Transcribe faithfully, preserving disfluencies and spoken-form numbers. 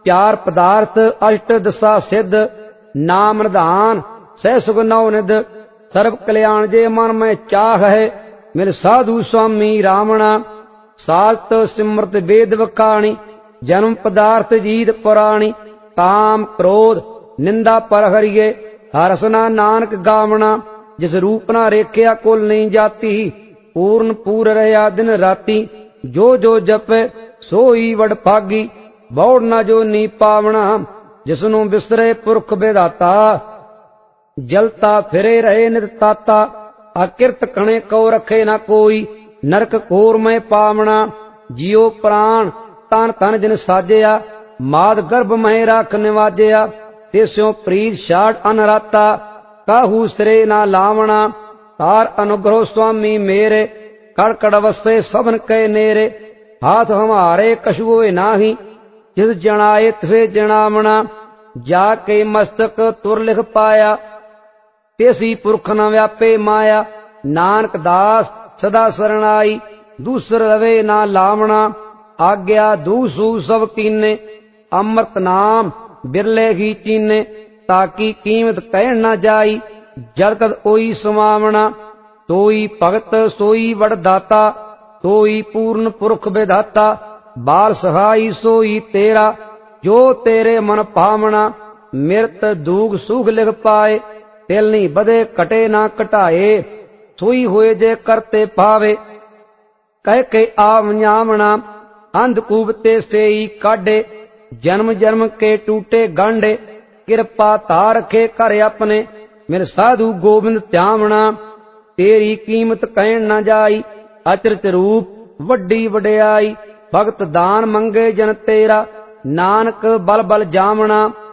चार पदार्थ अष्ट दशा सिद्ध, नाम निधान सह सुख नौ निध। सर्व कल्याण जे मन में चाह है, मिल साधु स्वामी रावणा। सात सिमृत वेद वखाणी, जन्म पदार्थ जीत पुराणी। काम क्रोध निंदा पर हरिये, हरसना नानक गावना। जिस रूप ना रेखिया कुल नहीं जाती, पूर्ण पूर रहा दिन राती। जो जो जपे सोई वड भागी, बौड़ ना जो नी पावना। जिसनु बिसरे पुरख विधाता, जलता फिरे रहे नित ताता। अकिरत कणे को रखे ना कोई, नरक कोर में पावना। जियो प्राण तन तन जिन साजया, माद गर्भ में राख निवाजया। तिस्यों प्रीत छाड़ अनराता, काहू सिरे ना लावना। तार अनुग्रह स्वामी मेरे, कड़कड़ वस्ते सबन के नेरे। हाथ हमारे कछुए नाही, जिस जनाए तिसे जनावना। जाके मस्तक तुर लिख पाया, तेसी पुरख न व्यापे माया। नानक दास सदा शरणाई, दूसर रवे ना लावना। आज्ञा दूसू सब कीने, अमृत नाम बिरले ही चीने। ताकि कीमत कह न जाई, जरकत ओई समावना। सोई भगत सोई वरदाता, सोई पूर्ण पुरख विधाता। बाल सहाई सोई तेरा, जो तेरे मन भावना। मृत दूग सुख लिख पाए, तिल नहीं बधे कटे ना कटाए। सोई होए जे करते पावे, कह के आवन्यावना। अंधकूप ते सेई काढ़े, जन्म जन्म के टूटे गांडे। कृपा तार रखे कर अपने, मेरे साधु गोविंद त्यावना। तेरी कीमत कहन न जाई, अचरज रूप वड्डी वड्याई। भगत दान मंगे जन तेरा, नानक बल बल जावना।